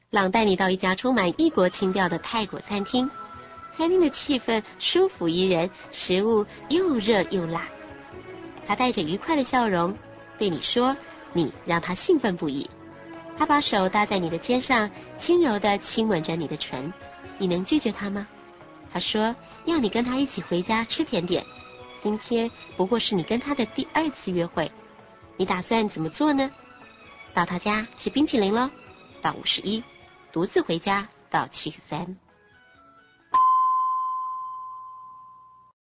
朗带你到一家充满异国情调的泰国餐厅，餐厅的气氛舒服宜人，食物又热又辣。他带着愉快的笑容对你说，你让他兴奋不已。他把手搭在你的肩上，轻柔地亲吻着你的唇，你能拒绝他吗？他说要你跟他一起回家吃甜点，今天不过是你跟他的第2次约会，你打算怎么做呢？到他家吃冰淇淋咯，到51，独自回家到73。